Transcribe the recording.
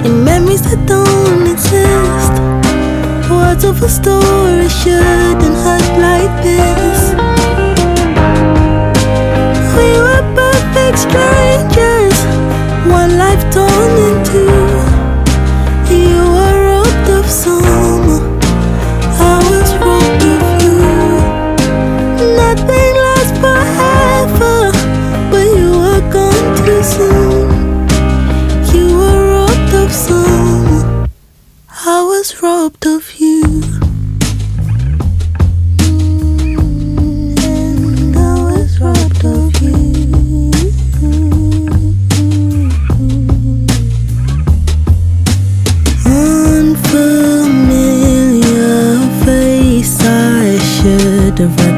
in memories that don't exist. Words of a story shouldn't hurt like this. We were perfect strangers, one life torn in two. You were robbed of summer, I was robbed of you. Nothing lasts forever, but you were gone too soon. You were robbed of summer, I was robbed of you. And I was robbed of you. Unfamiliar face, I should have